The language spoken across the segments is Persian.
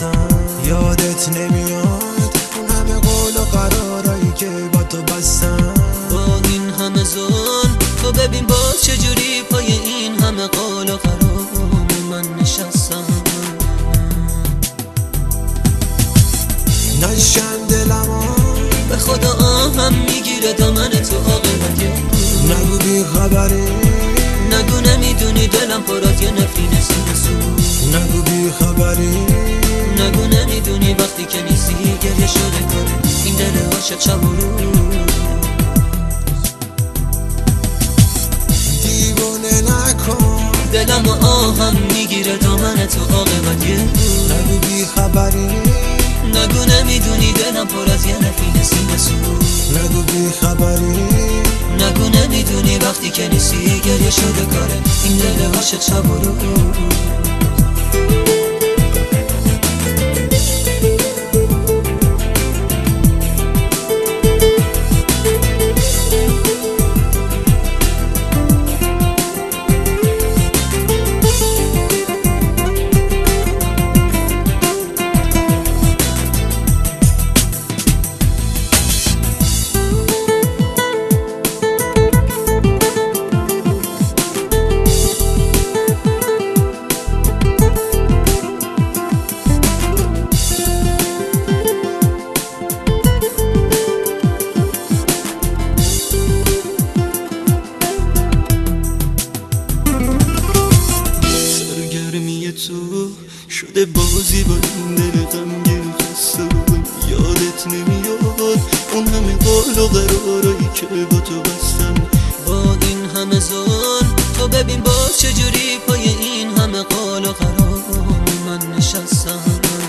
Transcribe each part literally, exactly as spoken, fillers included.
هستم. یادت نمیاد اون همه قول و قرارایی که با تو بستم. با این همه ظلم تو ببین باز چجوری پای این همه قول و قرار من نشستم. نشن دلمو به خدا آهم میگیره دامن تو عاقبت نگو بی خبری، نگو نمیدونی دلم پر از یه نفرین سو. نگو بی خبری، نگو نمیدونی وقتی که نیستی گریه شده کاره این دل عاشق شب و روز. دیوونه نکن دلم و آهم میگیره دامن تو عاقبت نگو بی خبری، نگو نمیدونی دلم پر از یه نفرین سو. نگو بی خبری، نگو نمیدونی وقتی که نیستی گریه شده کاره این دل عاشق شب و روز. تو شده بازی با این دل غمگین خسته. یادت نمیاد اون همه قول و قرارایی که با تو بستم. با این همه ظلم تو ببین باز چجوری پای این همه قول و قرار من نشستم.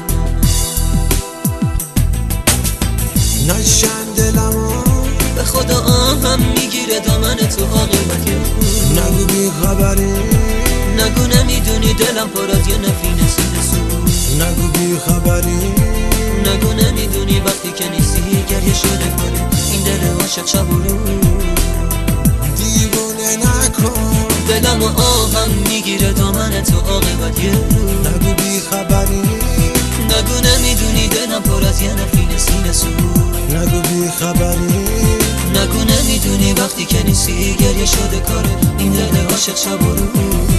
نشن دلمو به خدا آهم میگیره دامن تو عاقبت نگو بی خبری، نگو نمیدونی دلم پر از یه نفرین سو. نگو بی خبری، نگو نمیدونی وقتی که نیستی گریه شده کاره این دل عاشق شب و روز. دیوونه نکن دلم و آهم میگیره دامن تو عاقبت یه روز. نگو بی خبری، نگو نمیدونی دلم پر از یه نفرین سو. نگو بی خبری، نگو نمیدونی وقتی که نیستی گریه شده کاره این دل عاشق شب و روز.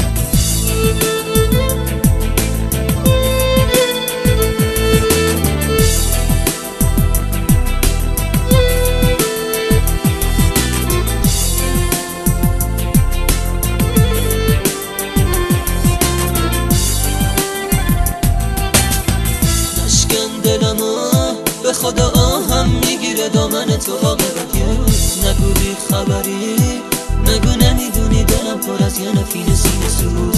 به خدا آهم میگیره دامن تو عاقبت یه روز. نگو بی خبری، نگو نمیدونی دلم پر از یه نفرین سینه سوز.